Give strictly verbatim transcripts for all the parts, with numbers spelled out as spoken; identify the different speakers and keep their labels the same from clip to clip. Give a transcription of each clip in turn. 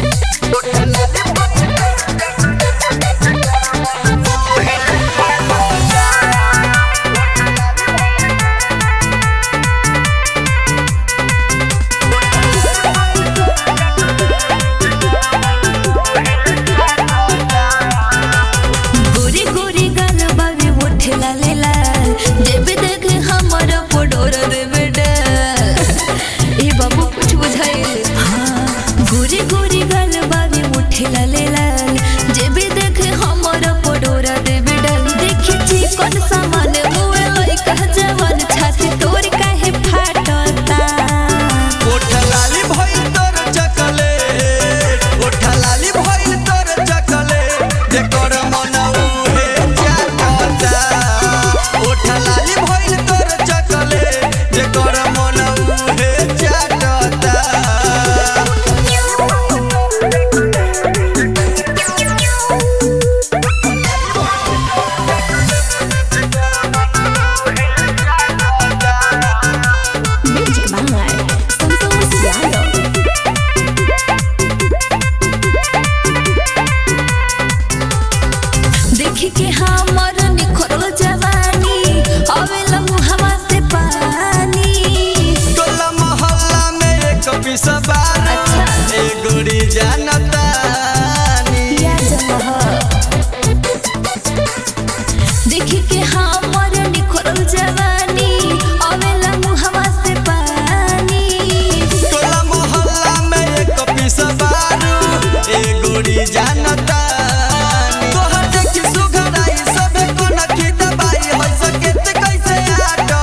Speaker 1: देखी के हमर निखरल जवानी आवेला मुहवा से पानी
Speaker 2: टोला मोहल्ला में एक पीस बारू ए गोरी जानता तोहर देखी सुघराई सबे को नखी दबाई हो सके त कैसे आटता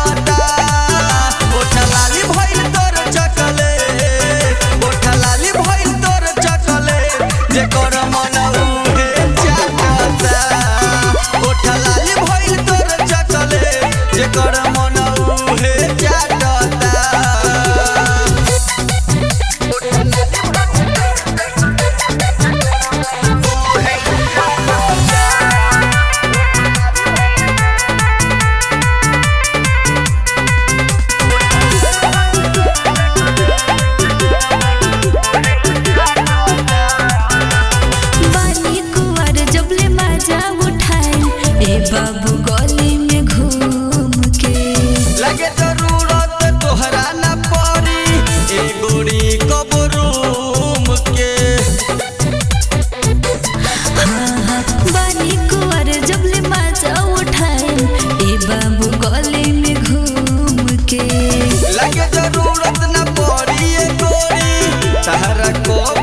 Speaker 2: ओठा लाली भइल तोर चकले ओठा लाली भइल तोर चकले जे कर मन उहे चाहता ओठा लाली भइल तोर चकले जे कर मन उहे चाहता
Speaker 1: बाबू गली में घूम के
Speaker 2: लगे जरूरत तोहरा न पड़ी ए गोरी कब रूम के
Speaker 1: हाँ हाँ बानी कुंवर जबले मजा उठाए ए बाबू गली में घूम के
Speaker 2: लगे जरूरत न पड़ी ए गोरी तहरा को